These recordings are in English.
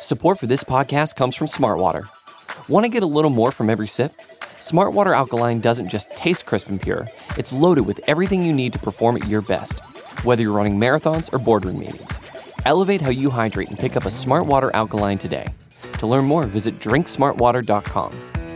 Support for this podcast comes from Smartwater. Want to get a little more from every sip? Smartwater Alkaline doesn't just taste crisp and pure, it's loaded with everything you need to perform at your best, whether you're running marathons or boardroom meetings. Elevate how you hydrate and pick up a Smartwater Alkaline today. To learn more, visit drinksmartwater.com.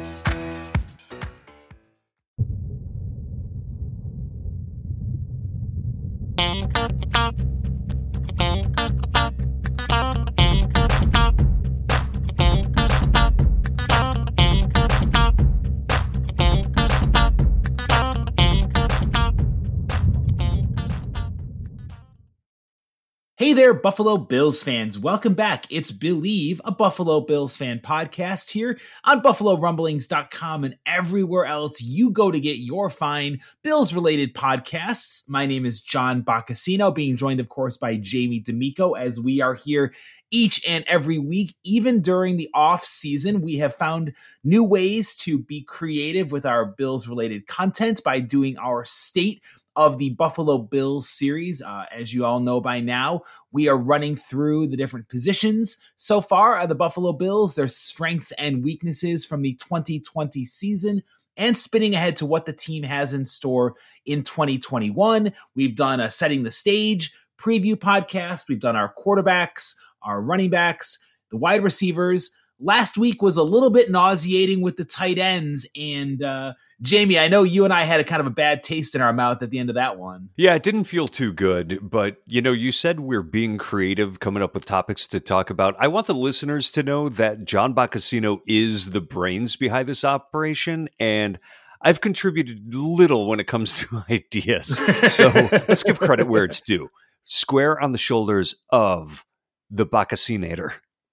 Hey there, Buffalo Bills fans. Welcome back. It's Believe, a Buffalo Bills fan podcast here on BuffaloRumblings.com and everywhere else you go to get your fine Bills-related podcasts. My name is John Boccacino, being joined, of course, by Jamie D'Amico, as we are here each and every week. Even during the off season, we have found new ways to be creative with our Bills-related content by doing our State of the Buffalo Bills series. As you all know by now, we are running through the different positions so far of the Buffalo Bills, their strengths and weaknesses from the 2020 season, and spinning ahead to what the team has in store in 2021. We've done a Setting the Stage preview podcast. We've done our quarterbacks, our running backs, the wide receivers. Last week was a little bit nauseating with the tight ends, and Jamie, I know you and I had a kind of a bad taste in our mouth at the end of that one. Yeah, it didn't feel too good, but you said we're being creative, coming up with topics to talk about. I want the listeners to know that John Boccacino is the brains behind this operation, and I've contributed little when it comes to ideas. So let's give credit where it's due. Square on the shoulders of the Boccacinator.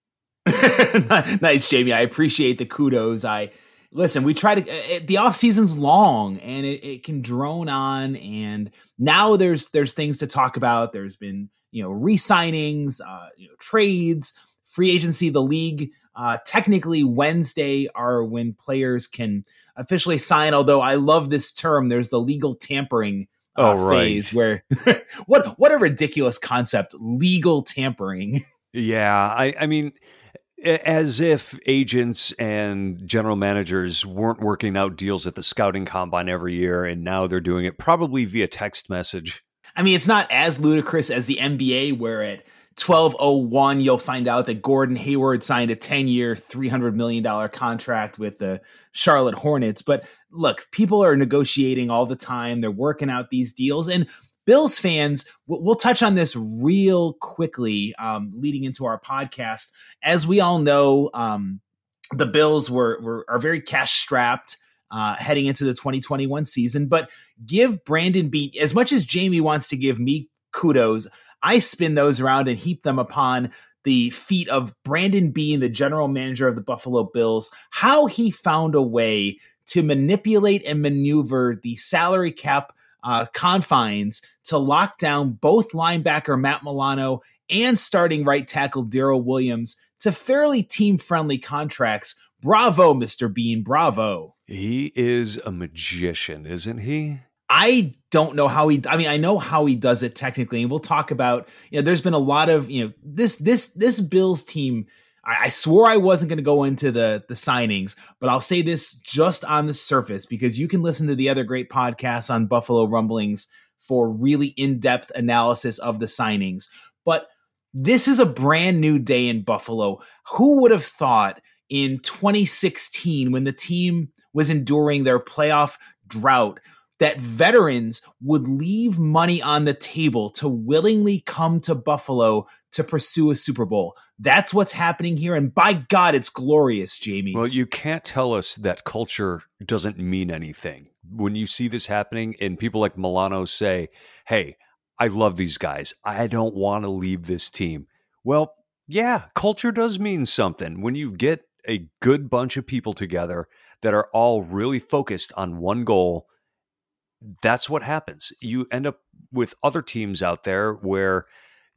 Nice, Jamie. I appreciate the kudos. Listen, we try to, the off season's long and it can drone on. And now there's things to talk about. There's been, re-signings, trades, free agency, the league. Technically Wednesday are when players can officially sign. Although I love this term. There's the legal tampering phase where what a ridiculous concept, legal tampering. Yeah. I mean, as if agents and general managers weren't working out deals at the scouting combine every year, and now they're doing it probably via text message. I mean, it's not as ludicrous as the NBA, where at 12:01 you'll find out that Gordon Hayward signed a 10-year, $300 million contract with the Charlotte Hornets. But look, people are negotiating all the time. They're working out these deals. And Bills fans, we'll touch on this real quickly leading into our podcast. As we all know, the Bills are very cash strapped heading into the 2021 season. But give Brandon Beane, as much as Jamie wants to give me kudos, I spin those around and heap them upon the feet of Brandon Beane, the general manager of the Buffalo Bills, how he found a way to manipulate and maneuver the salary cap confines to lock down both linebacker Matt Milano and starting right tackle Darrell Williams to fairly team-friendly contracts. Bravo, Mr. Beane, bravo. He is a magician, isn't he? I don't know how I know how he does it technically, and we'll talk about, there's been a lot of, this Bills team. I swore I wasn't going to go into the signings, but I'll say this just on the surface, because you can listen to the other great podcasts on Buffalo Rumblings for really in-depth analysis of the signings. But this is a brand new day in Buffalo. Who would have thought in 2016, when the team was enduring their playoff drought, that veterans would leave money on the table to willingly come to Buffalo to pursue a Super Bowl? That's what's happening here. And by God, it's glorious, Jamie. Well, you can't tell us that culture doesn't mean anything. When you see this happening and people like Milano say, hey, I love these guys, I don't want to leave this team. Well, yeah, culture does mean something. When you get a good bunch of people together that are all really focused on one goal, that's what happens. You end up with other teams out there where,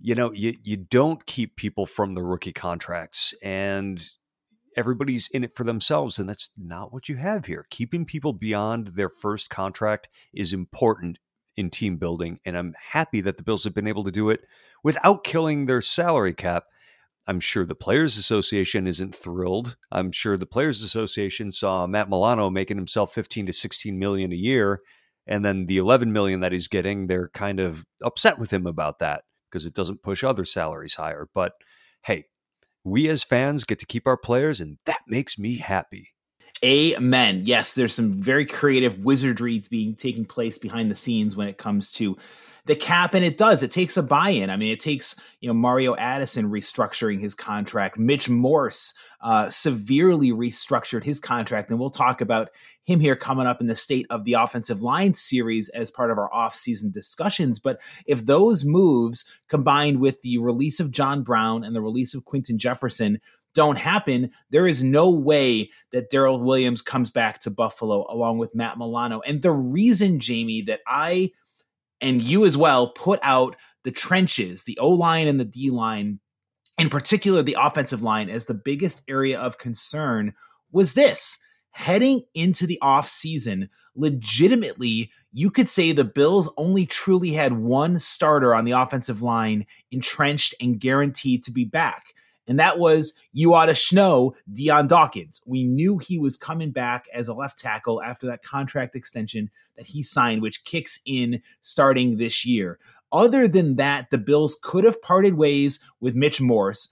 you don't keep people from the rookie contracts and everybody's in it for themselves. And that's not what you have here. Keeping people beyond their first contract is important in team building. And I'm happy that the Bills have been able to do it without killing their salary cap. I'm sure the Players Association isn't thrilled. I'm sure the Players Association saw Matt Milano making himself 15 to 16 million a year, and then the 11 million that he's getting, they're kind of upset with him about that because it doesn't push other salaries higher. But hey, we as fans get to keep our players, and that makes me happy. Amen. Yes, there's some very creative wizardry taking place behind the scenes when it comes to the cap, and it takes a buy-in. I mean, it takes, Mario Addison restructuring his contract. Mitch Morse severely restructured his contract, and we'll talk about him here coming up in the State of the Offensive Line series as part of our off-season discussions. But if those moves, combined with the release of John Brown and the release of Quinton Jefferson, don't happen, there is no way that Daryl Williams comes back to Buffalo along with Matt Milano. And the reason, Jamie, that I and you as well put out the trenches, the O-line and the D-line, in particular the offensive line, as the biggest area of concern was this. Heading into the offseason, legitimately, you could say the Bills only truly had one starter on the offensive line entrenched and guaranteed to be back. And that was, you ought to schno, Dion Dawkins. We knew he was coming back as a left tackle after that contract extension that he signed, which kicks in starting this year. Other than that, the Bills could have parted ways with Mitch Morse.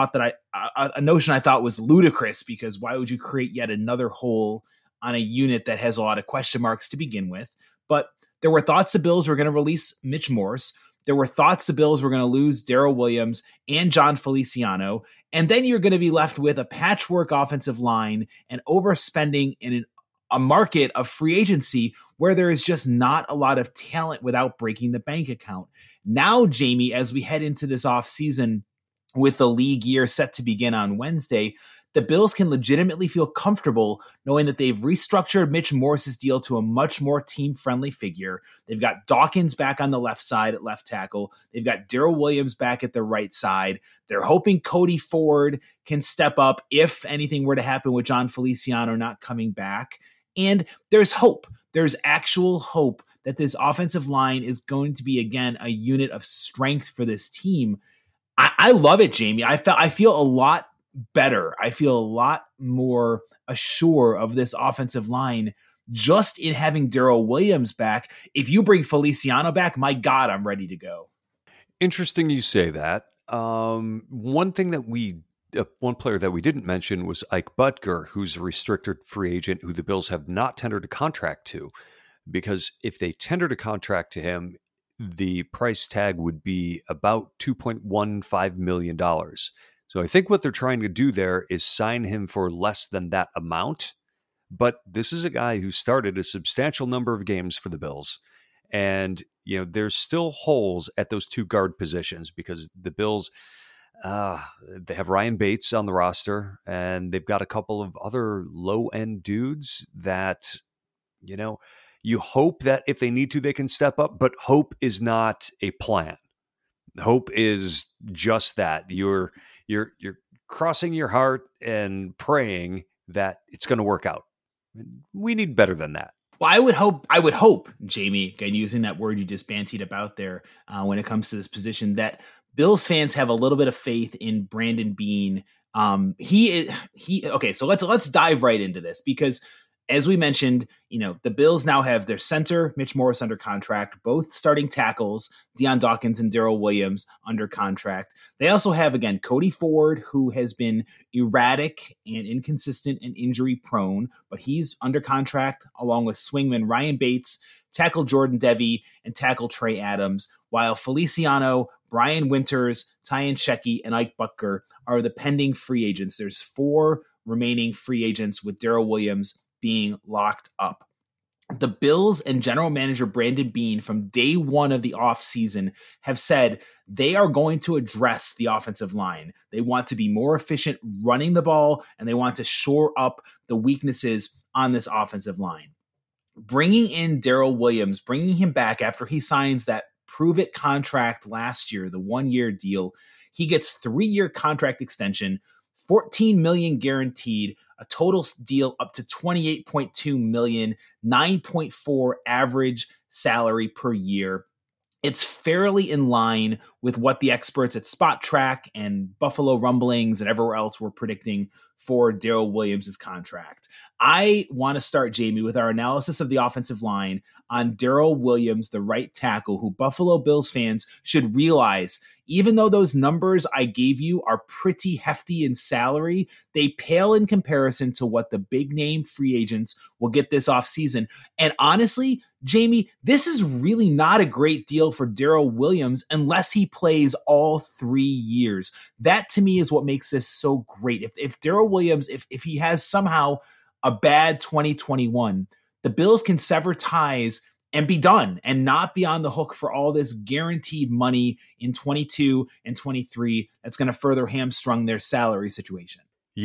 A notion I thought was ludicrous, because why would you create yet another hole on a unit that has a lot of question marks to begin with? But there were thoughts the Bills were going to release Mitch Morse. There were thoughts the Bills were going to lose Daryl Williams and John Feliciano. And then you're going to be left with a patchwork offensive line and overspending in a market of free agency where there is just not a lot of talent without breaking the bank account. Now, Jamie, as we head into this offseason with the league year set to begin on Wednesday, the Bills can legitimately feel comfortable knowing that they've restructured Mitch Morse's deal to a much more team-friendly figure. They've got Dawkins back on the left side at left tackle. They've got Daryl Williams back at the right side. They're hoping Cody Ford can step up if anything were to happen with John Feliciano not coming back. And there's hope. There's actual hope that this offensive line is going to be, again, a unit of strength for this team. I love it, Jamie. I feel a lot better. I feel a lot more assured of this offensive line just in having Daryl Williams back. If you bring Feliciano back, my God, I'm ready to go. Interesting you say that. One player that we didn't mention was Ike Butker, who's a restricted free agent who the Bills have not tendered a contract to, because if they tendered a contract to him, the price tag would be about $2.15 million. So I think what they're trying to do there is sign him for less than that amount. But this is a guy who started a substantial number of games for the Bills. And, there's still holes at those two guard positions because the Bills, they have Ryan Bates on the roster, and they've got a couple of other low-end dudes that, you hope that if they need to, they can step up, but hope is not a plan. Hope is just that. You're crossing your heart and praying that it's going to work out. We need better than that. Well, I would hope, Jamie, again, using that word you just bantied about there, when it comes to this position, that Bills fans have a little bit of faith in Brandon Beane. Okay, so let's dive right into this, because as we mentioned, the Bills now have their center, Mitch Morse, under contract, both starting tackles, Dion Dawkins and Daryl Williams, under contract. They also have, again, Cody Ford, who has been erratic and inconsistent and injury prone, but he's under contract along with swingman Ryan Bates, tackle Jordan Devey, and tackle Trey Adams, while Feliciano, Brian Winters, Ty Nsekhe, and Ike Butker are the pending free agents. There's 4 remaining free agents, with Daryl Williams being locked up. The Bills and general manager Brandon Beane, from day one of the offseason, have said they are going to address the offensive line. They want to be more efficient running the ball, and they want to shore up the weaknesses on this offensive line. Bringing in Daryl Williams, bringing him back after he signs that prove-it contract last year, the 1-year deal, he gets 3-year contract extension, $14 million guaranteed, a total deal up to $28.2 million, 9.4 average salary per year. it's fairly in line with what the experts at Spot Track and Buffalo Rumblings and everywhere else were predicting for Daryl Williams' contract. I want to start, Jamie, with our analysis of the offensive line on Daryl Williams, the right tackle, who Buffalo Bills fans should realize, even though those numbers I gave you are pretty hefty in salary, they pale in comparison to what the big name free agents will get this offseason. And honestly, Jamie, this is really not a great deal for Daryl Williams unless he plays all 3 years. That to me is what makes this so great. If Daryl Williams, if he has somehow a bad 2021, the Bills can sever ties and be done and not be on the hook for all this guaranteed money in 22 and 23 that's going to further hamstrung their salary situation.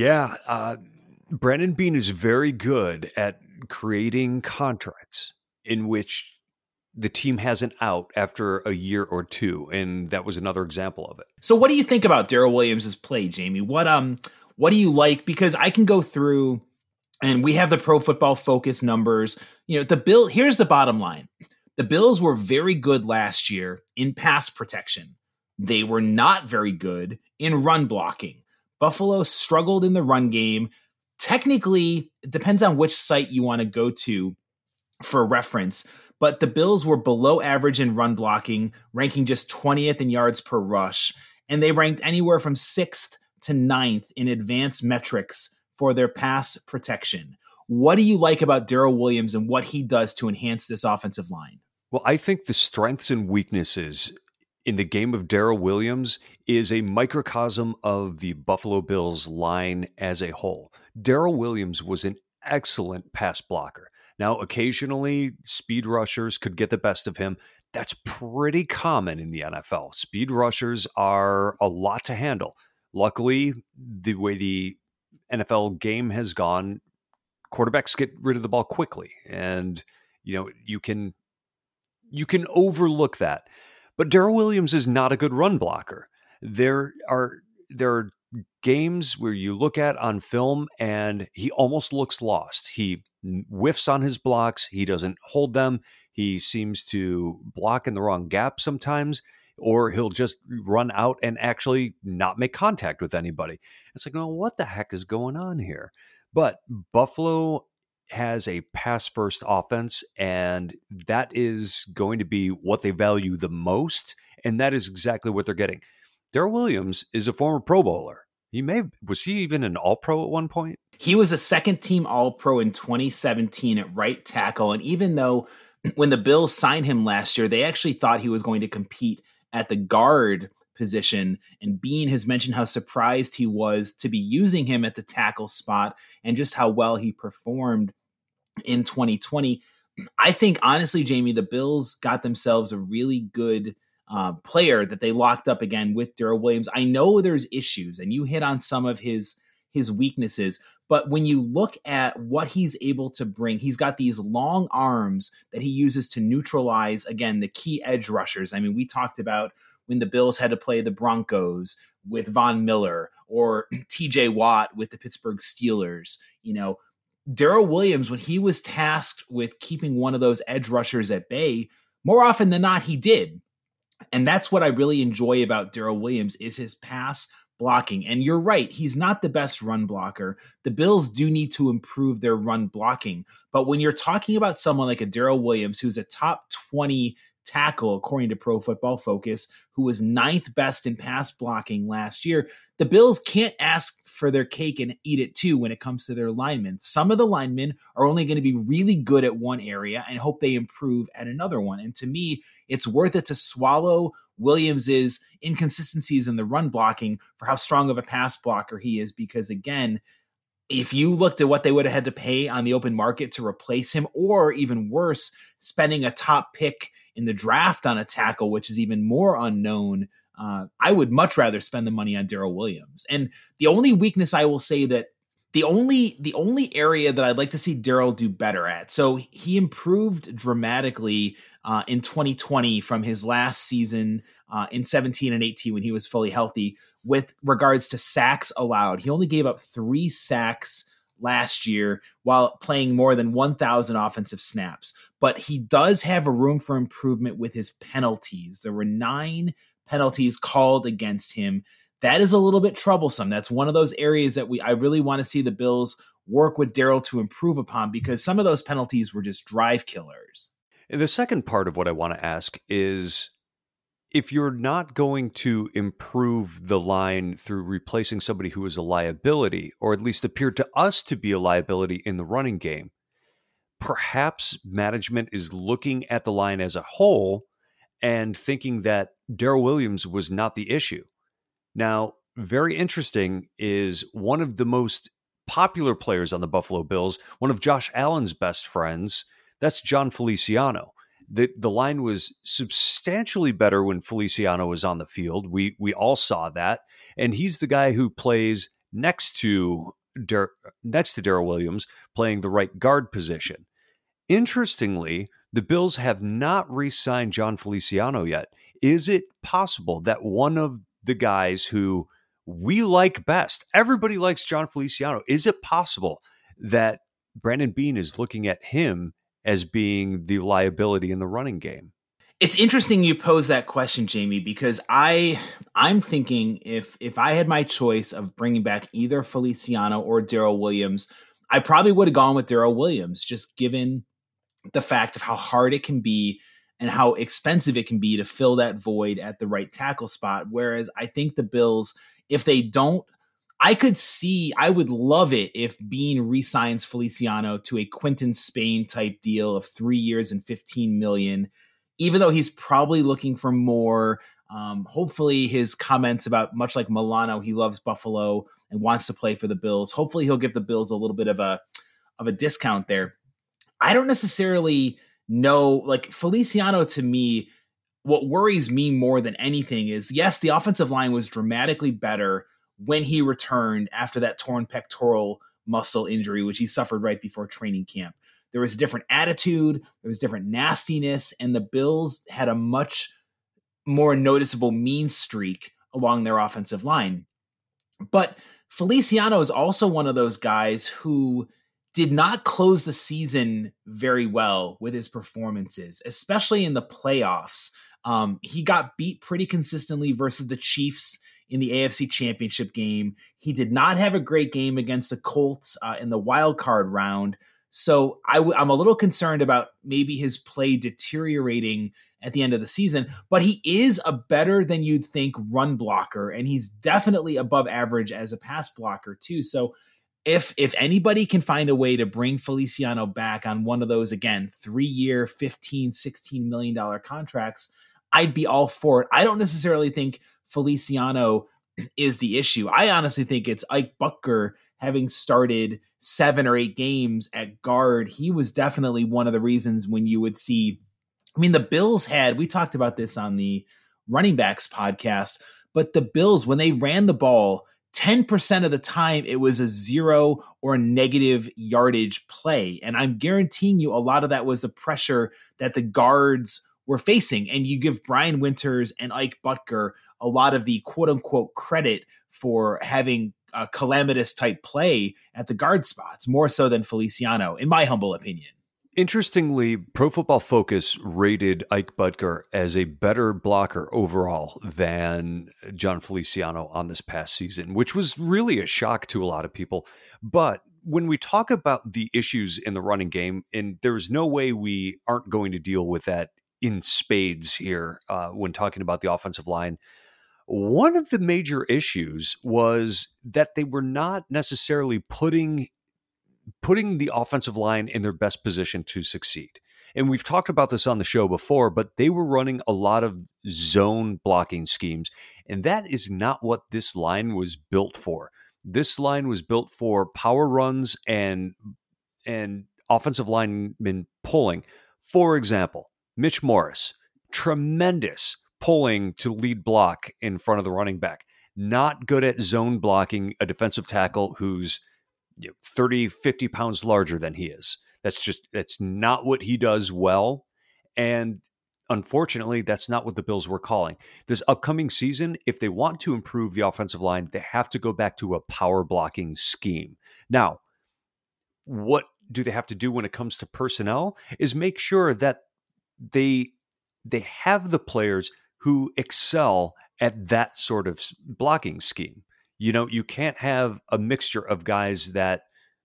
Yeah, Brandon Beane is very good at creating contracts in which the team has an out after a year or two, and that was another example of it. So what do you think about Daryl Williams' play, Jamie? What do you like? Because I can go through, and we have the Pro Football Focus numbers. Here's the bottom line. The Bills were very good last year in pass protection. They were not very good in run blocking. Buffalo struggled in the run game. Technically, it depends on which site you want to go to for reference, but the Bills were below average in run blocking, ranking just 20th in yards per rush, and they ranked anywhere from 6th to 9th in advanced metrics for their pass protection. What do you like about Daryl Williams and what he does to enhance this offensive line? Well, I think the strengths and weaknesses in the game of Daryl Williams is a microcosm of the Buffalo Bills line as a whole. Daryl Williams was an excellent pass blocker. Now, occasionally, speed rushers could get the best of him. That's pretty common in the NFL. Speed rushers are a lot to handle. Luckily, the way the NFL game has gone, quarterbacks get rid of the ball quickly, and you can overlook that. But Daryl Williams is not a good run blocker. There are games where you look at on film and he almost looks lost. He whiffs on his blocks. He doesn't hold them. He seems to block in the wrong gap sometimes, or he'll just run out and actually not make contact with anybody. It's like, well, what the heck is going on here? But Buffalo has a pass-first offense, and that is going to be what they value the most, and that is exactly what they're getting. Daryl Williams is a former Pro Bowler. Was he even an All-Pro at one point? He was a second-team All-Pro in 2017 at right tackle, and even though when the Bills signed him last year, they actually thought he was going to compete at the guard position, and Beane has mentioned how surprised he was to be using him at the tackle spot and just how well he performed in 2020. I think, honestly, Jamie, the Bills got themselves a really good player that they locked up again with Daryl Williams. I know there's issues, and you hit on some of his weaknesses, but when you look at what he's able to bring, he's got these long arms that he uses to neutralize, again, the key edge rushers. I mean, we talked about when the Bills had to play the Broncos with Von Miller or TJ Watt with the Pittsburgh Steelers. Daryl Williams, when he was tasked with keeping one of those edge rushers at bay, more often than not, he did. And that's what I really enjoy about Daryl Williams is his pass blocking. And you're right, he's not the best run blocker. The Bills do need to improve their run blocking. But when you're talking about someone like a Daryl Williams, who's a top 20 tackle, according to Pro Football Focus, who was 9th best in pass blocking last year, the Bills can't ask for their cake and eat it too when it comes to their linemen. Some of the linemen are only going to be really good at one area and hope they improve at another one. And to me, it's worth it to swallow Williams's inconsistencies in the run blocking for how strong of a pass blocker he is, because again, if you looked at what they would have had to pay on the open market to replace him, or even worse, spending a top pick in the draft on a tackle, which is even more unknown, I would much rather spend the money on Daryl Williams. And the only weakness I will say that the only area that I'd like to see Daryl do better at. So he improved dramatically in 2020 from his last season in 17 and 18 when he was fully healthy with regards to sacks allowed. He only gave up 3 sacks last year while playing more than 1,000 offensive snaps. But he does have a room for improvement with his penalties. There were 9 penalties called against him. That is a little bit troublesome. That's one of those areas that I really want to see the Bills work with Daryl to improve upon, because some of those penalties were just drive killers. And the second part of what I want to ask is, if you're not going to improve the line through replacing somebody who is a liability, or at least appeared to us to be a liability in the running game, perhaps management is looking at the line as a whole and thinking that Daryl Williams was not the issue. Now, very interesting is one of the most popular players on the Buffalo Bills, one of Josh Allen's best friends, that's Jon Feliciano. The line was substantially better when Feliciano was on the field. We all saw that. And he's the guy who plays next to Daryl Williams, playing the right guard position. Interestingly, the Bills have not re-signed Jon Feliciano yet. Is it possible that one of the guys who we like best, everybody likes Jon Feliciano, is it possible that Brandon Beane is looking at him as being the liability in the running game? It's interesting you pose that question, Jamie, because I'm thinking if I had my choice of bringing back either Feliciano or Daryl Williams, I probably would have gone with Daryl Williams, just given the fact of how hard it can be and how expensive it can be to fill that void at the right tackle spot. Whereas I think the Bills, if they don't, I would love it if Beane re-signs Feliciano to a Quinton Spain type deal of 3 years and $15 million, even though he's probably looking for more. Hopefully his comments about, much like Milano, he loves Buffalo and wants to play for the Bills. Hopefully he'll give the Bills a little bit of a discount there. I don't necessarily know, like Feliciano, to me, what worries me more than anything is, yes, the offensive line was dramatically better when he returned after that torn pectoral muscle injury, which he suffered right before training camp. There was a different attitude, there was different nastiness, and the Bills had a much more noticeable mean streak along their offensive line. But Feliciano is also one of those guys who did not close the season very well with his performances, especially in the playoffs. He got beat pretty consistently versus the Chiefs in the AFC Championship game. He did not have a great game against the Colts in the wild card round. So I'm a little concerned about maybe his play deteriorating at the end of the season, but he is a better than you'd think run blocker, and he's definitely above average as a pass blocker too. So if anybody can find a way to bring Feliciano back on one of those, again, 3-year, $15-16 million contracts, I'd be all for it. I don't necessarily think Feliciano is the issue. I honestly think it's Ike Butker, having started 7 or 8 games at guard. He was definitely one of the reasons when you would see, I mean, the Bills we talked about this on the running backs podcast, but the Bills, when they ran the ball, 10% of the time it was a 0 or negative yardage play. And I'm guaranteeing you a lot of that was the pressure that the guards were facing. And you give Brian Winters and Ike Butker a lot of the quote unquote credit for having a calamitous type play at the guard spots, more so than Feliciano, in my humble opinion. Interestingly, Pro Football Focus rated Ike Butker as a better blocker overall than Jon Feliciano on this past season, which was really a shock to a lot of people. But when we talk about the issues in the running game, and there's no way we aren't going to deal with that in spades here when talking about the offensive line, one of the major issues was that they were not necessarily putting the offensive line in their best position to succeed. And we've talked about this on the show before, but they were running a lot of zone blocking schemes. And that is not what this line was built for. This line was built for power runs and offensive linemen pulling. For example, Mitch Morris, tremendous pulling to lead block in front of the running back. Not good at zone blocking a defensive tackle who's 30, 50 pounds larger than he is. That's not what he does well. And unfortunately, that's not what the Bills were calling. This upcoming season, if they want to improve the offensive line, they have to go back to a power blocking scheme. Now, what do they have to do when it comes to personnel is make sure that they have the players who excel at that sort of blocking scheme. You know, you can't have a mixture of guys that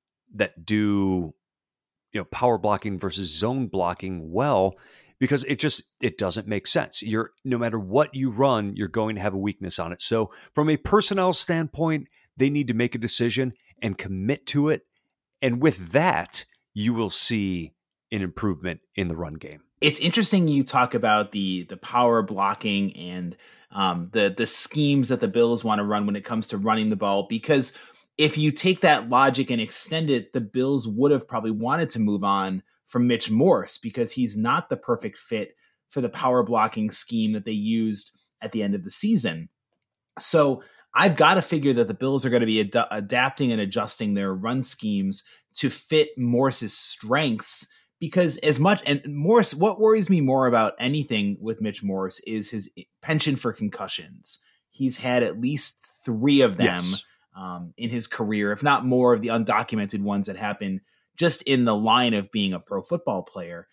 do, you know, power blocking versus zone blocking well, because it doesn't make sense. No matter what you run, you're going to have a weakness on it. So from a personnel standpoint, they need to make a decision and commit to it. And with that, you will see an improvement in the run game. It's interesting you talk about the power blocking and the schemes that the Bills want to run when it comes to running the ball, because if you take that logic and extend it, the Bills would have probably wanted to move on from Mitch Morse because he's not the perfect fit for the power blocking scheme that they used at the end of the season. So I've got to figure that the Bills are going to be adapting and adjusting their run schemes to fit Morse's strengths, because Morse, what worries me more about anything with Mitch Morse is his penchant for concussions. He's had at least 3 of them. Yes. In his career, if not more of the undocumented ones that happen just in the line of being a pro football player.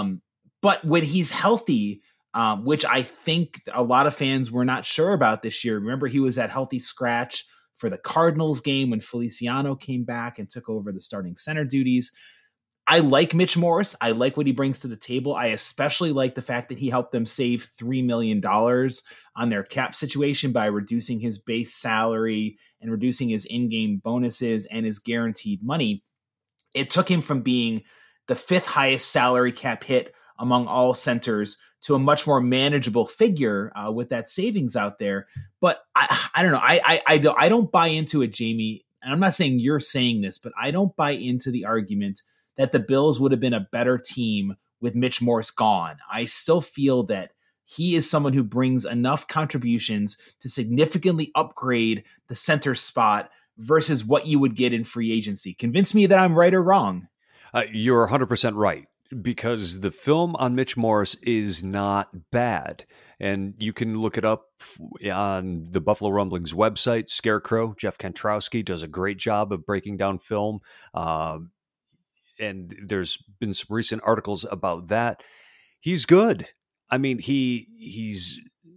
But when he's healthy, which I think a lot of fans were not sure about this year. Remember, he was at healthy scratch for the Cardinals game when Feliciano came back and took over the starting center duties. I like Mitch Morse. I like what he brings to the table. I especially like the fact that he helped them save $3 million on their cap situation by reducing his base salary and reducing his in-game bonuses and his guaranteed money. It took him from being the 5th highest salary cap hit among all centers to a much more manageable figure with that savings out there. But I don't know. I don't buy into it, Jamie. And I'm not saying you're saying this, but I don't buy into the argument that the Bills would have been a better team with Mitch Morse gone. I still feel that he is someone who brings enough contributions to significantly upgrade the center spot versus what you would get in free agency. Convince me that I'm right or wrong. You're 100% right, because the film on Mitch Morse is not bad. And you can look it up on the Buffalo Rumblings website. Scarecrow, Jeff Kantrowski, does a great job of breaking down film. And there's been some recent articles about that. He's good. I mean, he's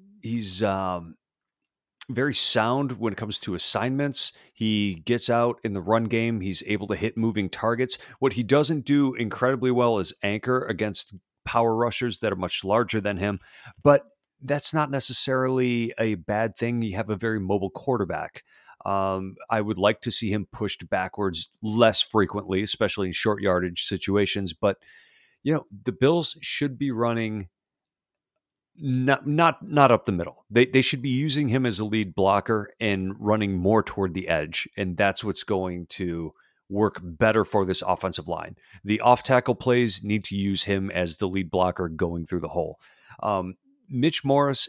very sound when it comes to assignments. He gets out in the run game. He's able to hit moving targets. What he doesn't do incredibly well is anchor against power rushers that are much larger than him. But that's not necessarily a bad thing. You have a very mobile quarterback. I would like to see him pushed backwards less frequently, especially in short yardage situations. But, you know, the Bills should be running not up the middle. They should be using him as a lead blocker and running more toward the edge. And that's what's going to work better for this offensive line. The off-tackle plays need to use him as the lead blocker going through the hole. Mitch Morse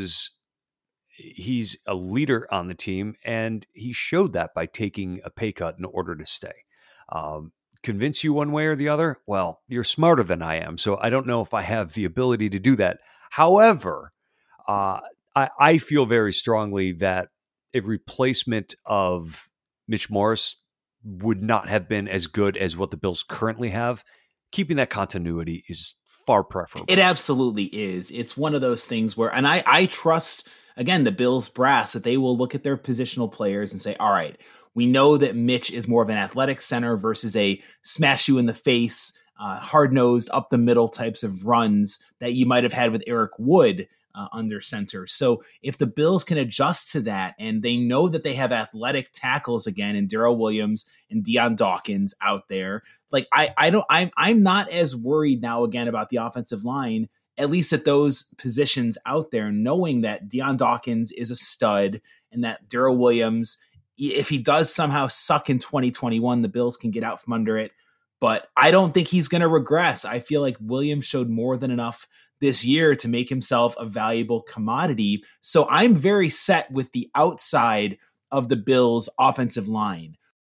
he's a leader on the team, and he showed that by taking a pay cut in order to stay. Convince you one way or the other? Well, you're smarter than I am, so I don't know if I have the ability to do that. However, I feel very strongly that a replacement of Mitch Morse would not have been as good as what the Bills currently have. Keeping that continuity is far preferable. It absolutely is. It's one of those things where, and I trust, again, the Bills brass, that they will look at their positional players and say, all right, we know that Mitch is more of an athletic center versus a smash you in the face, hard-nosed, up the middle types of runs that you might have had with Eric Wood under center. So if the Bills can adjust to that, and they know that they have athletic tackles again in Darrell Williams and Dion Dawkins out there, like I'm not as worried now again about the offensive line, at least at those positions out there, knowing that Dion Dawkins is a stud and that Darrell Williams, if he does somehow suck in 2021, the Bills can get out from under it. But I don't think he's going to regress. I feel like Williams showed more than enough this year to make himself a valuable commodity. So I'm very set with the outside of the Bills' offensive line.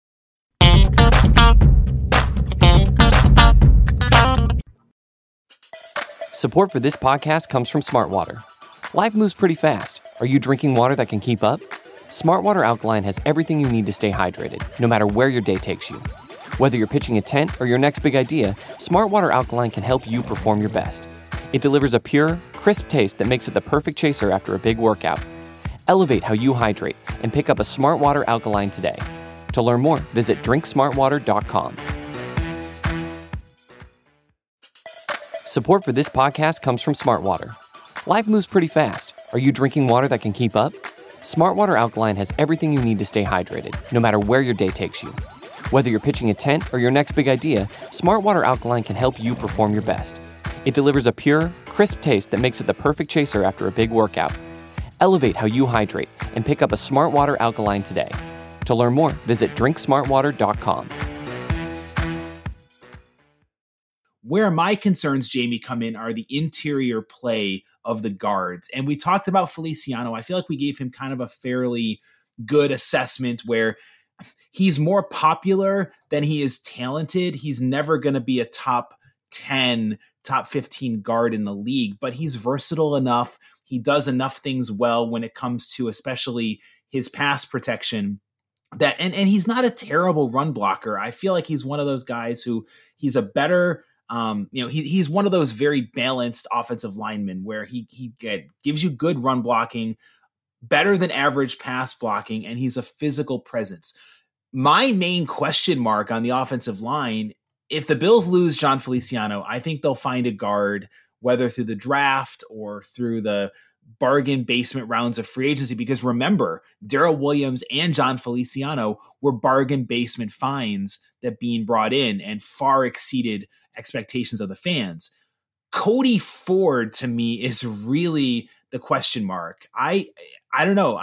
Support for this podcast comes from Smartwater. Life moves pretty fast. Are you drinking water that can keep up? Smartwater Alkaline has everything you need to stay hydrated, no matter where your day takes you. Whether you're pitching a tent or your next big idea, Smart Water Alkaline can help you perform your best. It delivers a pure, crisp taste that makes it the perfect chaser after a big workout. Elevate how you hydrate and pick up a Smart Water Alkaline today. To learn more, visit drinksmartwater.com. Support for this podcast comes from Smart Water. Life moves pretty fast. Are you drinking water that can keep up? Smart Water Alkaline has everything you need to stay hydrated, no matter where your day takes you. Whether you're pitching a tent or your next big idea, Smart Water Alkaline can help you perform your best. It delivers a pure, crisp taste that makes it the perfect chaser after a big workout. Elevate how you hydrate and pick up a Smart Water Alkaline today. To learn more, visit drinksmartwater.com. Where my concerns, Jamie, come in are the interior play of the guards. And we talked about Feliciano. I feel like we gave him kind of a fairly good assessment where he's more popular than he is talented. He's never going to be a top 10, top 15 guard in the league, but he's versatile enough. He does enough things well when it comes to especially his pass protection. That and he's not a terrible run blocker. I feel like he's one of those guys who he's a better he's one of those very balanced offensive linemen where he gives you good run blocking, better than average pass blocking, and he's a physical presence. My main question mark on the offensive line, if the Bills lose John Feliciano, I think they'll find a guard, whether through the draft or through the bargain basement rounds of free agency, because remember, Darrell Williams and John Feliciano were bargain basement finds that being brought in and far exceeded expectations of the fans. Cody Ford, to me, is really the question mark. I don't know.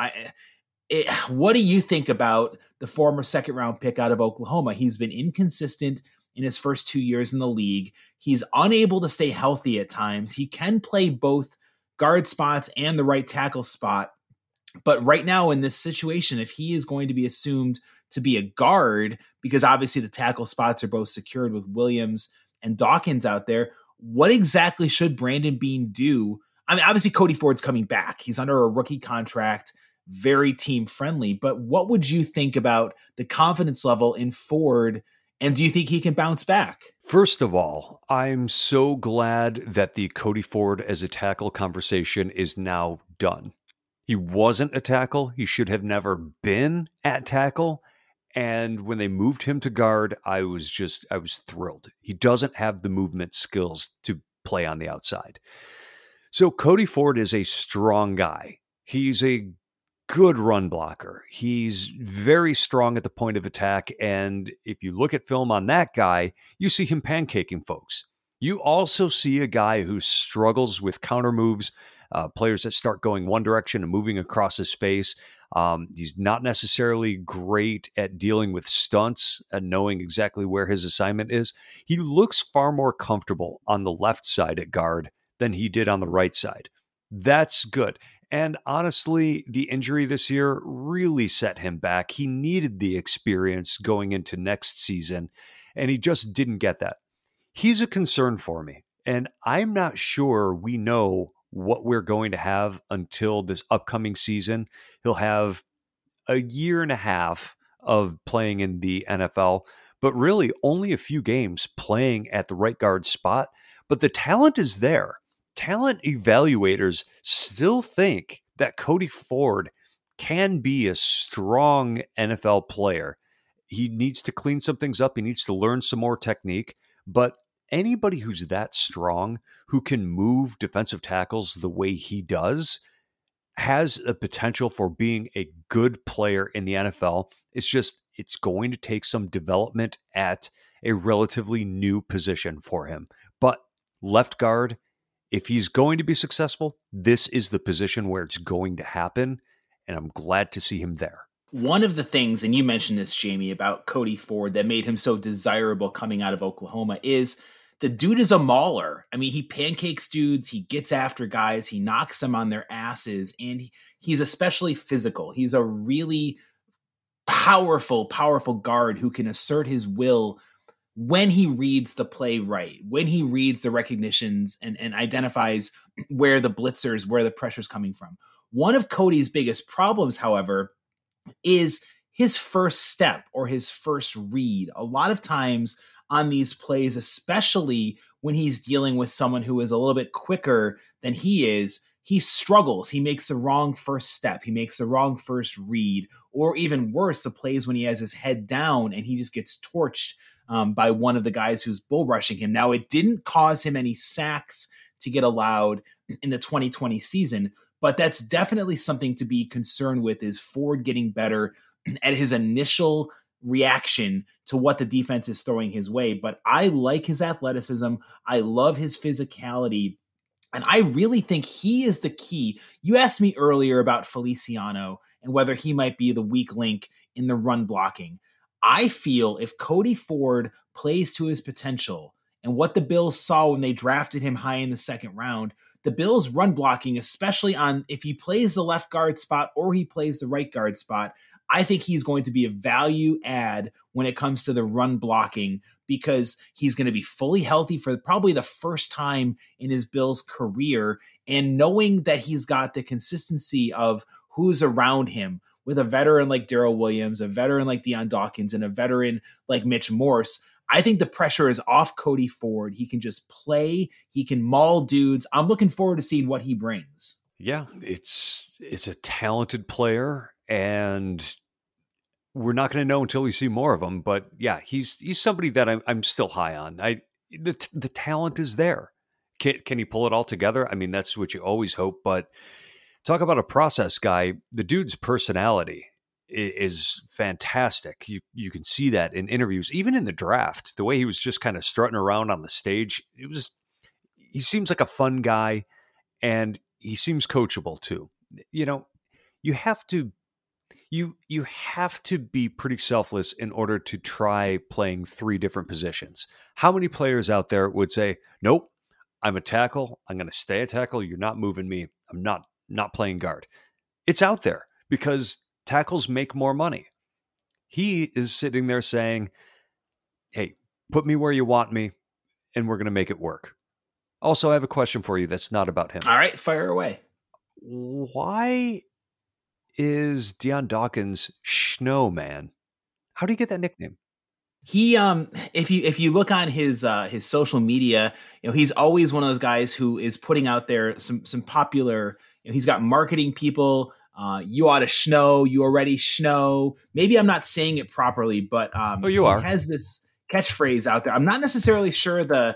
What do you think about the former second round pick out of Oklahoma? He's been inconsistent in his first 2 years in the league. He's unable to stay healthy at times. He can play both guard spots and the right tackle spot. But right now in this situation, if he is going to be assumed to be a guard, because obviously the tackle spots are both secured with Williams and Dawkins out there, what exactly should Brandon Beane do? I mean, obviously Cody Ford's coming back. He's under a rookie contract, very team friendly, but what would you think about the confidence level in Ford? And do you think he can bounce back? First of all, I'm so glad that the Cody Ford as a tackle conversation is now done. He wasn't a tackle. He should have never been at tackle. And when they moved him to guard, I was thrilled. He doesn't have the movement skills to play on the outside. So Cody Ford is a strong guy. He's a good run blocker. He's very strong at the point of attack. And if you look at film on that guy, you see him pancaking folks. You also see a guy who struggles with counter moves, players that start going one direction and moving across his face. He's not necessarily great at dealing with stunts and knowing exactly where his assignment is. He looks far more comfortable on the left side at guard than he did on the right side. That's good. And honestly, the injury this year really set him back. He needed the experience going into next season, and he just didn't get that. He's a concern for me, and I'm not sure we know what we're going to have until this upcoming season. He'll have a year and a half of playing in the NFL, but really only a few games playing at the right guard spot. But the talent is there. Talent evaluators still think that Cody Ford can be a strong NFL player. He needs to clean some things up. He needs to learn some more technique. But anybody who's that strong, who can move defensive tackles the way he does, has a potential for being a good player in the NFL. It's going to take some development at a relatively new position for him. But left guard, if he's going to be successful, this is the position where it's going to happen, and I'm glad to see him there. One of the things, and you mentioned this, Jamie, about Cody Ford that made him so desirable coming out of Oklahoma is the dude is a mauler. I mean, he pancakes dudes, he gets after guys, he knocks them on their asses, and he's especially physical. He's a really powerful guard who can assert his will when he reads the play right, when he reads the recognitions and identifies where the blitzers, where the pressure's coming from. One of Cody's biggest problems, however, is his first step or his first read. A lot of times on these plays, especially when he's dealing with someone who is a little bit quicker than he is, he struggles. He makes the wrong first step. He makes the wrong first read, or even worse, the plays when he has his head down and he just gets torched by one of the guys who's bull rushing him. Now, it didn't cause him any sacks to get allowed in the 2020 season, but that's definitely something to be concerned with, is Ford getting better at his initial reaction to what the defense is throwing his way. But I like his athleticism. I love his physicality. And I really think he is the key. You asked me earlier about Feliciano and whether he might be the weak link in the run blocking. I feel if Cody Ford plays to his potential and what the Bills saw when they drafted him high in the second round, the Bills run blocking, especially on if he plays the left guard spot or he plays the right guard spot, I think he's going to be a value add when it comes to the run blocking, because he's going to be fully healthy for probably the first time in his Bills career. And knowing that he's got the consistency of who's around him with a veteran like Darrell Williams, a veteran like Dion Dawkins, and a veteran like Mitch Morse, I think the pressure is off Cody Ford. He can just play. He can maul dudes. I'm looking forward to seeing what he brings. Yeah, it's a talented player, and we're not going to know until we see more of him. But yeah, he's somebody that I'm still high on. The talent is there. Can he pull it all together? I mean, that's what you always hope. But talk about a process guy. The dude's personality is fantastic. You can see that in interviews, even in the draft. The way he was just kind of strutting around on the stage, he seems like a fun guy, and he seems coachable too. You know, you have to be pretty selfless in order to try playing three different positions. How many players out there would say, "Nope, I'm a tackle. I'm going to stay a tackle. You're not moving me. I'm not playing guard." It's out there because tackles make more money. He is sitting there saying, "Hey, put me where you want me, and we're going to make it work." Also, I have a question for you that's not about him. All right, fire away. Why is Dion Dawkins Snowman? How do you get that nickname? He if you look on his social media, he's always one of those guys who is putting out there some popular, he's got marketing people, you ought to snow, you already snow. Maybe I'm not saying it properly, but he has this catchphrase out there. I'm not necessarily sure the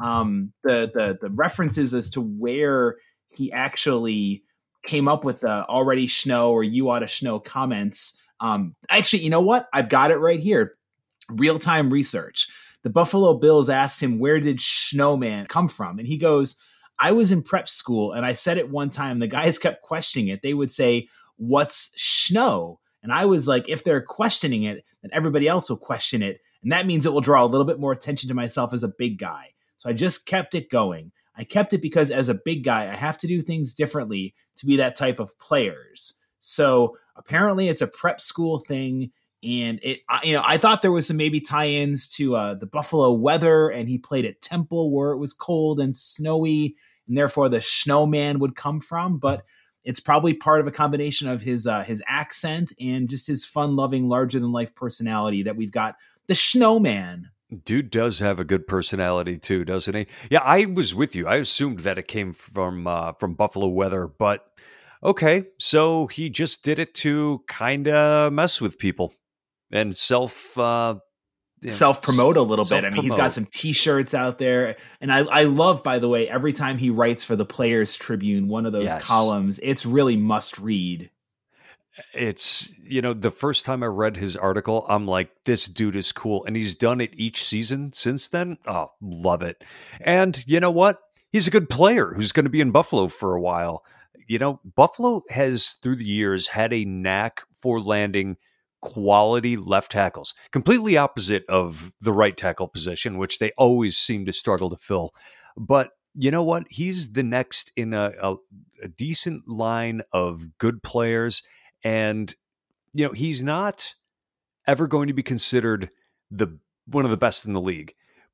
references as to where he actually came up with the already snow or you ought to snow comments. Actually, you know what? I've got it right here. Real-time research. The Buffalo Bills asked him, where did Snowman come from? And he goes, I was in prep school and I said it one time. The guys kept questioning it. They would say, what's snow? And I was like, if they're questioning it, then everybody else will question it. And that means it will draw a little bit more attention to myself as a big guy. So I just kept it going. I kept it because as a big guy, I have to do things differently to be that type of players. So apparently it's a prep school thing. And I thought there was some maybe tie-ins to the Buffalo weather, and he played at Temple where it was cold and snowy, and therefore the snowman would come from. But it's probably part of a combination of his accent and just his fun-loving, larger-than-life personality that we've got the snowman. Dude does have a good personality too, doesn't he? Yeah, I was with you. I assumed that it came from Buffalo weather, but okay, so he just did it to kind of mess with people and self-promote a little bit. I mean, he's got some T-shirts out there, and I love, by the way, every time he writes for the Players Tribune, one of those columns, it's really must read. It's, the first time I read his article, I'm like, this dude is cool. And he's done it each season since then. Oh, love it. And you know what? He's a good player who's going to be in Buffalo for a while. Buffalo has, through the years, had a knack for landing quality left tackles, completely opposite of the right tackle position, which they always seem to struggle to fill. But you know what? He's the next in a decent line of good players. And, he's not ever going to be considered one of the best in the league,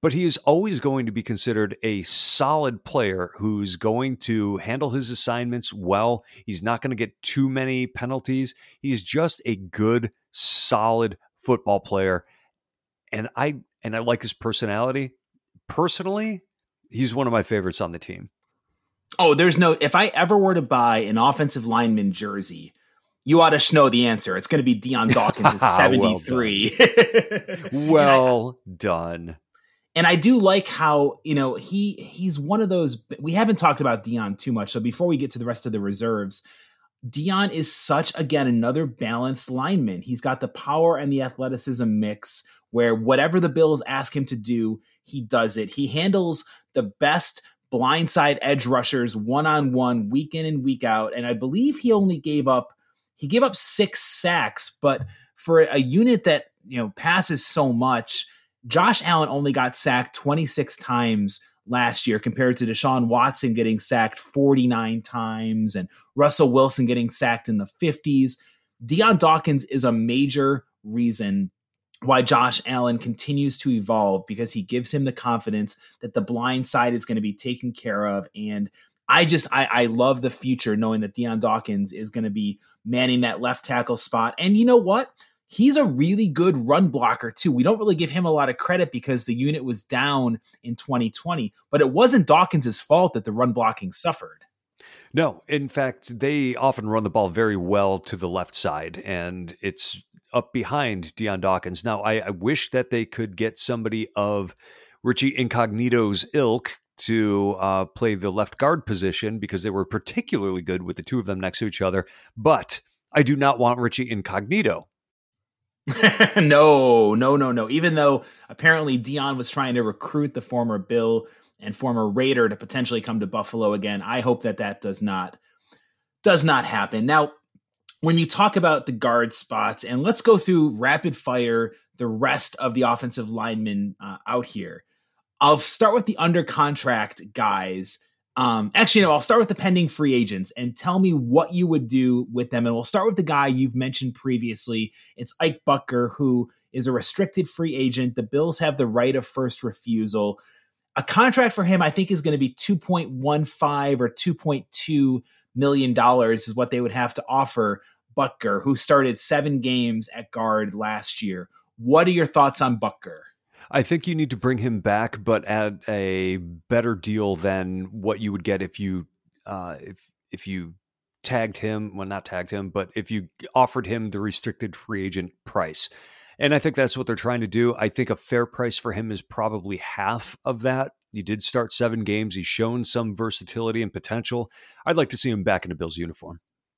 but he is always going to be considered a solid player who's going to handle his assignments well. He's not going to get too many penalties. He's just a good, solid football player. And I like his personality. Personally, he's one of my favorites on the team. Oh, if I ever were to buy an offensive lineman jersey, you ought to know the answer. It's going to be Dion Dawkins' 73. Well done. And I do like how, he's one of those, we haven't talked about Dion too much. So before we get to the rest of the reserves, Dion is again, another balanced lineman. He's got the power and the athleticism mix where whatever the Bills ask him to do, he does it. He handles the best blindside edge rushers one-on-one week in and week out. And I believe he gave up 6 sacks, but for a unit that, passes so much, Josh Allen only got sacked 26 times last year compared to Deshaun Watson getting sacked 49 times and Russell Wilson getting sacked in the 50s. Dion Dawkins is a major reason why Josh Allen continues to evolve, because he gives him the confidence that the blind side is going to be taken care of. And I love the future knowing that Dion Dawkins is going to be manning that left tackle spot. And you know what? He's a really good run blocker too. We don't really give him a lot of credit because the unit was down in 2020, but it wasn't Dawkins' fault that the run blocking suffered. No, in fact, they often run the ball very well to the left side, and it's up behind Dion Dawkins. Now, I wish that they could get somebody of Richie Incognito's ilk to play the left guard position, because they were particularly good with the two of them next to each other. But I do not want Richie Incognito. No. Even though apparently Dion was trying to recruit the former Bill and former Raider to potentially come to Buffalo again, I hope that does not happen. Now, when you talk about the guard spots, and let's go through rapid fire the rest of the offensive linemen out here. I'll start with the under contract guys. I'll start with the pending free agents and tell me what you would do with them. And we'll start with the guy you've mentioned previously. It's Ike Boettger, who is a restricted free agent. The Bills have the right of first refusal. A contract for him, I think, is going to be $2.15 or $2.2 million is what they would have to offer Boettger, who started 7 games at guard last year. What are your thoughts on Boettger? I think you need to bring him back, but at a better deal than what you would get if you tagged him. Well, not tagged him, but if you offered him the restricted free agent price. And I think that's what they're trying to do. I think a fair price for him is probably half of that. He did start 7 games. He's shown some versatility and potential. I'd like to see him back in a Bills uniform.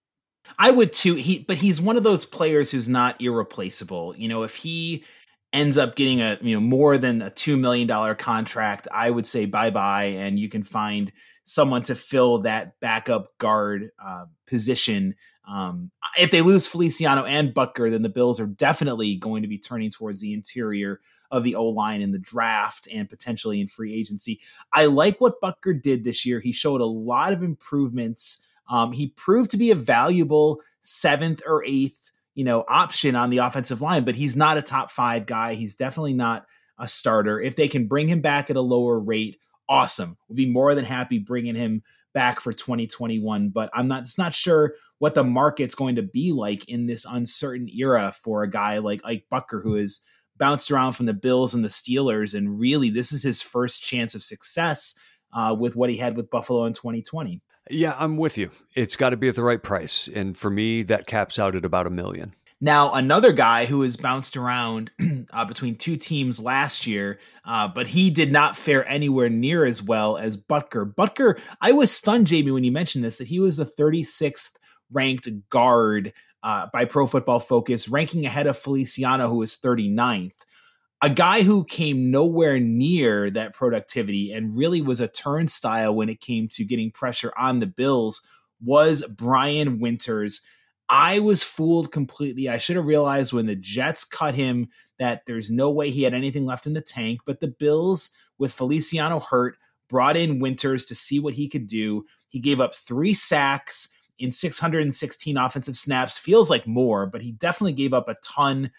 I would too. But he's one of those players who's not irreplaceable. If he ends up getting a more than a $2 million contract, I would say bye-bye, and you can find someone to fill that backup guard position. If they lose Feliciano and Boettger, then the Bills are definitely going to be turning towards the interior of the O-line in the draft and potentially in free agency. I like what Boettger did this year. He showed a lot of improvements. He proved to be a valuable 7th or 8th option on the offensive line, but he's not a top 5 guy. He's definitely not a starter. If they can bring him back at a lower rate, awesome. We'll be more than happy bringing him back for 2021, but I'm not sure what the market's going to be like in this uncertain era for a guy like Ike Boettger, who has bounced around from the Bills and the Steelers, and really this is his first chance of success with what he had with Buffalo in 2020. Yeah, I'm with you. It's got to be at the right price. And for me, that caps out at about $1 million. Now, another guy who has bounced around between 2 teams last year, but he did not fare anywhere near as well as Boettger. Boettger, I was stunned, Jamie, when you mentioned this, that he was the 36th ranked guard by Pro Football Focus, ranking ahead of Feliciano, who was 39th. A guy who came nowhere near that productivity and really was a turnstile when it came to getting pressure on the Bills was Brian Winters. I was fooled completely. I should have realized when the Jets cut him that there's no way he had anything left in the tank, but the Bills, with Feliciano hurt, brought in Winters to see what he could do. He gave up 3 sacks in 616 offensive snaps. Feels like more, but he definitely gave up a ton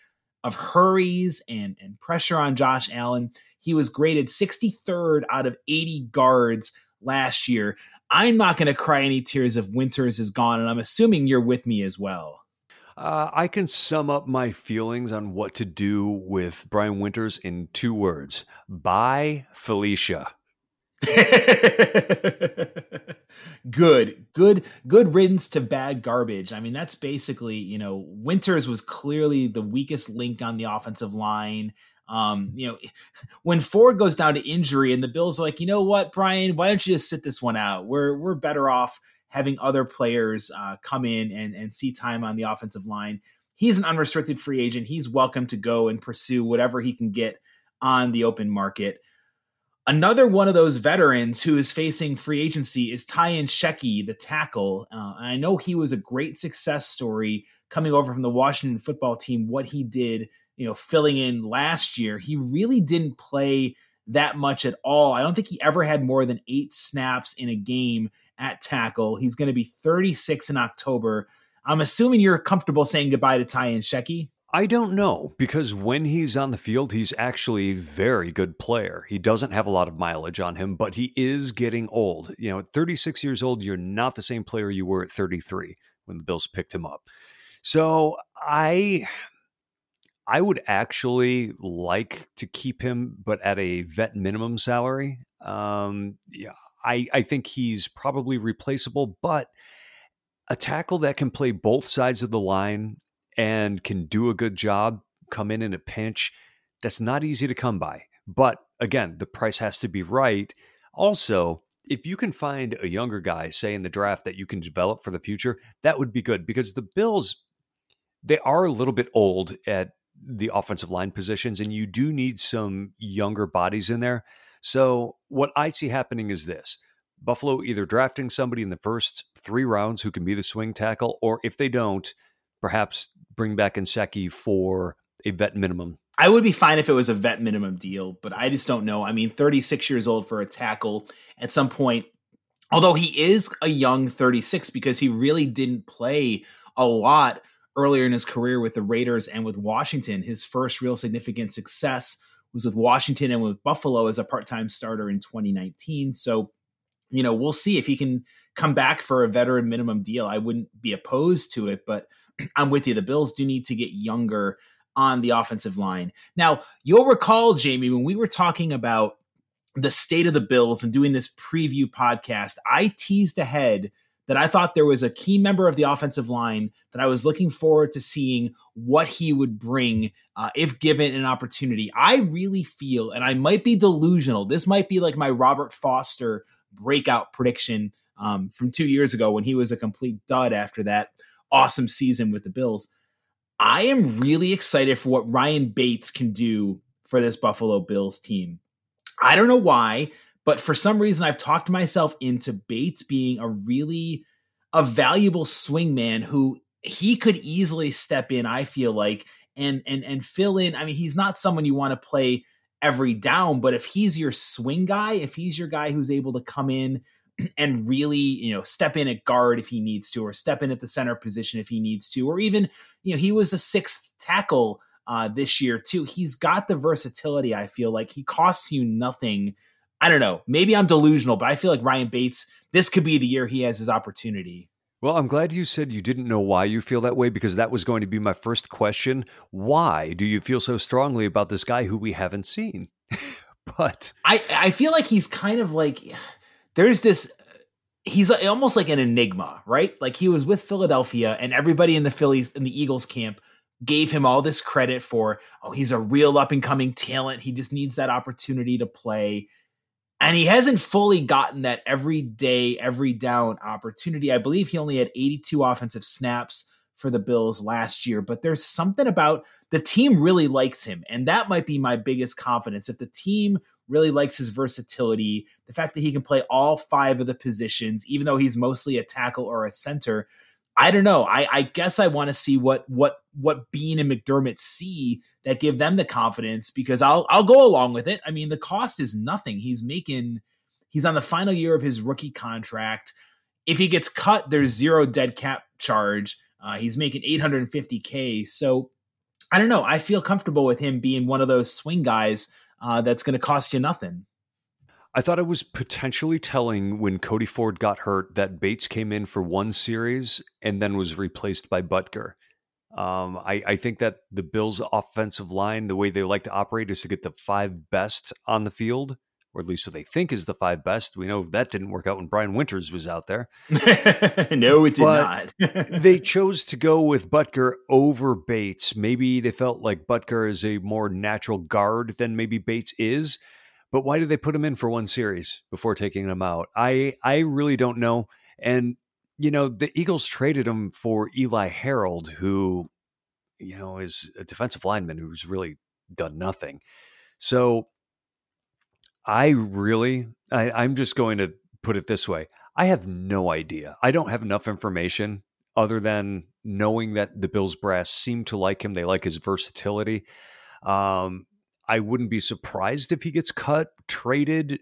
of hurries and pressure on Josh Allen. He was graded 63rd out of 80 guards last year. I'm not going to cry any tears if Winters is gone, and I'm assuming you're with me as well. I can sum up my feelings on what to do with Brian Winters in 2 words. Bye, Felicia. Good riddance to bad garbage. I mean, that's basically, Winters was clearly the weakest link on the offensive line. When Ford goes down to injury and the Bills are like, you know what, Brian, why don't you just sit this one out? We're better off having other players come in and see time on the offensive line. He's an unrestricted free agent. He's welcome to go and pursue whatever he can get on the open market. Another one of those veterans who is facing free agency is Tyan Shecky, the tackle. I know he was a great success story coming over from the Washington football team, what he did, filling in last year. He really didn't play that much at all. I don't think he ever had more than 8 snaps in a game at tackle. He's going to be 36 in October. I'm assuming you're comfortable saying goodbye to Tyan Shecky. I don't know, because when he's on the field, he's actually a very good player. He doesn't have a lot of mileage on him, but he is getting old. At 36 years old, you're not the same player you were at 33 when the Bills picked him up. So I would actually like to keep him, but at a vet minimum salary. I think he's probably replaceable, but a tackle that can play both sides of the line and can do a good job, come in a pinch, that's not easy to come by. But again, the price has to be right. Also, if you can find a younger guy, say in the draft, that you can develop for the future, that would be good, because the Bills, they are a little bit old at the offensive line positions, and you do need some younger bodies in there. So what I see happening is this: Buffalo either drafting somebody in the first 3 rounds who can be the swing tackle, or if they don't, perhaps bring back Nsekhe for a vet minimum. I would be fine if it was a vet minimum deal, but I just don't know. I mean, 36 years old for a tackle at some point, although he is a young 36 because he really didn't play a lot earlier in his career with the Raiders and with Washington. His first real significant success was with Washington and with Buffalo as a part-time starter in 2019. So, we'll see if he can come back for a veteran minimum deal. I wouldn't be opposed to it, but I'm with you. The Bills do need to get younger on the offensive line. Now, you'll recall, Jamie, when we were talking about the state of the Bills and doing this preview podcast, I teased ahead that I thought there was a key member of the offensive line that I was looking forward to seeing what he would bring if given an opportunity. I really feel, and I might be delusional, this might be like my Robert Foster breakout prediction from 2 years ago when he was a complete dud after that awesome season with the Bills. I am really excited for what Ryan Bates can do for this Buffalo Bills team. I don't know why, but for some reason I've talked myself into Bates being a valuable swingman who he could easily step in, I feel like, and fill in. I mean, he's not someone you want to play every down, but if he's your swing guy, if he's your guy who's able to come in and really, step in at guard if he needs to, or step in at the center position if he needs to, or even, he was a 6th tackle this year too. He's got the versatility. I feel like he costs you nothing. I don't know. Maybe I'm delusional, but I feel like Ryan Bates, this could be the year he has his opportunity. Well, I'm glad you said you didn't know why you feel that way, because that was going to be my first question. Why do you feel so strongly about this guy who we haven't seen? But I feel like he's kind of like, there's this, he's almost like an enigma, right? Like he was with Philadelphia and everybody in the Phillies and the Eagles camp gave him all this credit for, he's a real up and coming talent. He just needs that opportunity to play. And he hasn't fully gotten that every day, every down opportunity. I believe he only had 82 offensive snaps for the Bills last year, but there's something about the team really likes him. And that might be my biggest confidence. If the team really likes his versatility, the fact that he can play all 5 of the positions, even though he's mostly a tackle or a center, I don't know. I guess I want to see what Bean and McDermott see that give them the confidence, because I'll go along with it. I mean, the cost is nothing. He's on the final year of his rookie contract. If he gets cut, there's 0 dead cap charge. He's making $850K. So I don't know. I feel comfortable with him being one of those swing guys that's going to cost you nothing. I thought it was potentially telling when Cody Ford got hurt that Bates came in for one series and then was replaced by Butker. I think that the Bills' offensive line, the way they like to operate, is to get the 5 best on the field, or at least what they think is the 5 best. We know that didn't work out when Brian Winters was out there. No, it did not. They chose to go with Butker over Bates. Maybe they felt like Butker is a more natural guard than maybe Bates is. But why did they put him in for one series before taking him out? I really don't know. And the Eagles traded him for Eli Harold, who, is a defensive lineman who's really done nothing. So I'm just going to put it this way. I have no idea. I don't have enough information other than knowing that the Bills brass seem to like him. They like his versatility. I wouldn't be surprised if he gets cut, traded,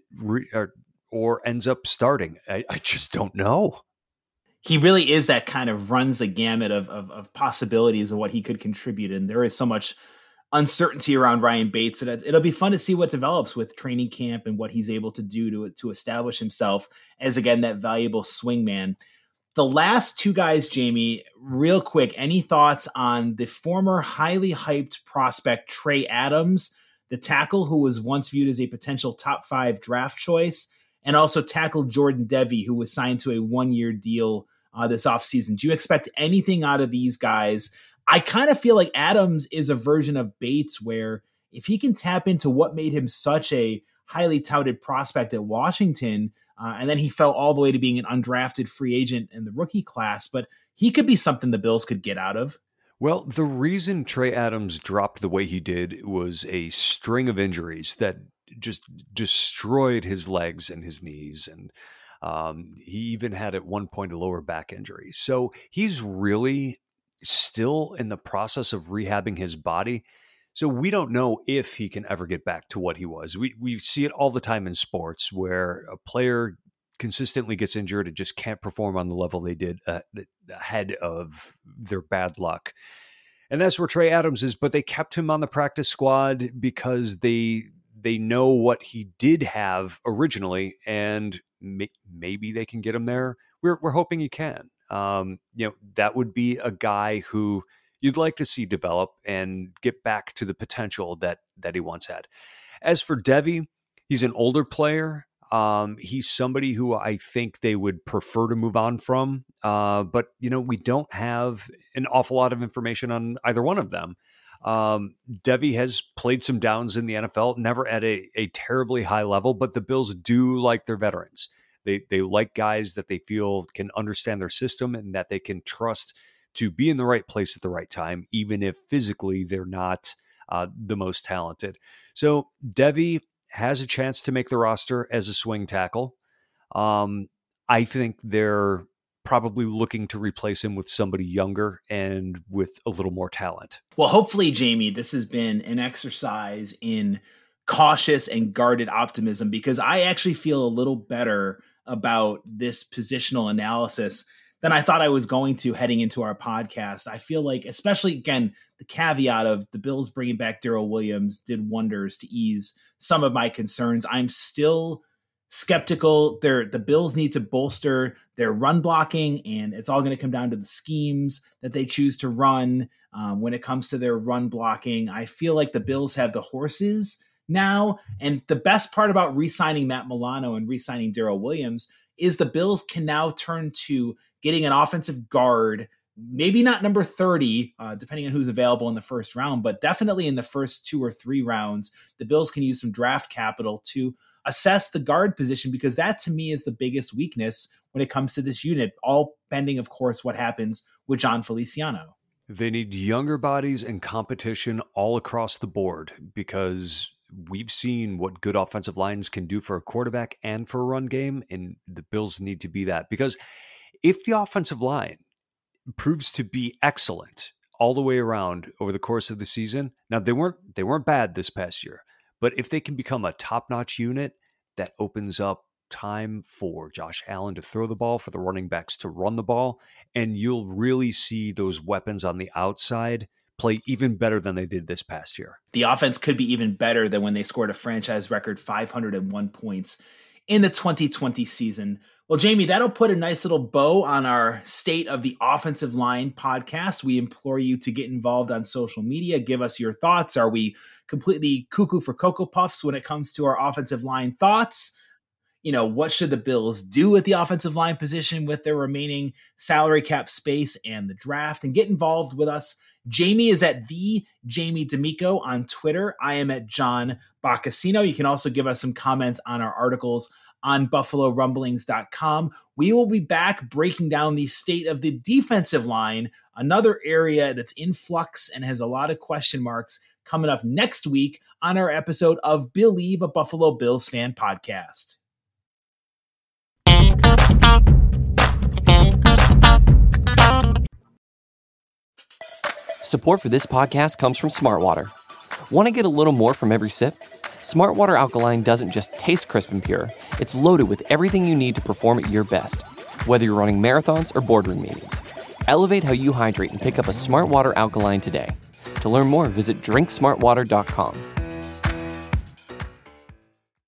or ends up starting. I just don't know. He really is that kind of runs the gamut of possibilities of what he could contribute. And there is so much uncertainty around Ryan Bates that it'll be fun to see what develops with training camp and what he's able to do to establish himself as, again, that valuable swing man. The last 2 guys, Jamie, real quick, any thoughts on the former highly hyped prospect Trey Adams, the tackle who was once viewed as a potential top 5 draft choice, and also tackle Jordan Devey, who was signed to a 1-year deal this offseason? Do you expect anything out of these guys? I kind of feel like Adams is a version of Bates, where if he can tap into what made him such a highly touted prospect at Washington, and then he fell all the way to being an undrafted free agent in the rookie class, but he could be something the Bills could get out of. Well, the reason Trey Adams dropped the way he did was a string of injuries that just destroyed his legs and his knees. And he even had at one point a lower back injury. So he's really still in the process of rehabbing his body. So we don't know if he can ever get back to what he was. We see it all the time in sports where a player consistently gets injured and just can't perform on the level they did ahead of their bad luck. And that's where Trey Adams is, but they kept him on the practice squad because they know what he did have originally, and maybe they can get him there. We're hoping he can. That would be a guy who you'd like to see develop and get back to the potential that he once had. As for Devey, he's an older player. He's somebody who I think they would prefer to move on from. But we don't have an awful lot of information on either one of them. Devey has played some downs in the NFL, never at a terribly high level, but the Bills do like their veterans. They like guys that they feel can understand their system and that they can trust to be in the right place at the right time, even if physically they're not the most talented. So Devey has a chance to make the roster as a swing tackle. I think they're probably looking to replace him with somebody younger and with a little more talent. Well, hopefully, Jamie, this has been an exercise in cautious and guarded optimism, because I actually feel a little better about this positional analysis than I thought I was going to heading into our podcast. I feel like, especially, again, the caveat of the Bills bringing back Darrell Williams did wonders to ease some of my concerns. I'm still skeptical. The Bills need to bolster their run blocking, and it's all going to come down to the schemes that they choose to run. When it comes to their run blocking, I feel like the Bills have the horses now. And the best part about re-signing Matt Milano and re-signing Darrell Williams is the Bills can now turn to getting an offensive guard, maybe not number 30, depending on who's available in the first round, but definitely in the first 2 or 3 rounds. The Bills can use some draft capital to assess the guard position, because that to me is the biggest weakness when it comes to this unit, all pending, of course, what happens with John Feliciano. They need younger bodies and competition all across the board, because we've seen what good offensive lines can do for a quarterback and for a run game, and the Bills need to be that. Because if the offensive line proves to be excellent all the way around over the course of the season, now they weren't bad this past year, but if they can become a top-notch unit, that opens up time for Josh Allen to throw the ball, for the running backs to run the ball, and you'll really see those weapons on the outside play even better than they did this past year. The offense could be even better than when they scored a franchise record 501 points in the 2020 season. Well, Jamie, that'll put a nice little bow on our State of the Offensive Line podcast. We implore you to get involved on social media. Give us your thoughts. Are we completely cuckoo for Cocoa Puffs when it comes to our offensive line thoughts? You know, what should the Bills do with the offensive line position with their remaining salary cap space and the draft? And get involved with us. Jamie is at the Jamie D'Amico on Twitter. I am at John Boccacino. You can also give us some comments on our articles on BuffaloRumblings.com. We will be back breaking down the state of the defensive line, another area that's in flux and has a lot of question marks, coming up next week on our episode of Believe, a Buffalo Bills Fan Podcast. Support for this podcast comes from Smartwater. Want to get a little more from every sip? Smartwater Alkaline doesn't just taste crisp and pure, it's loaded with everything you need to perform at your best, whether you're running marathons or boardroom meetings. Elevate how you hydrate and pick up a Smartwater Alkaline today. To learn more, visit drinksmartwater.com.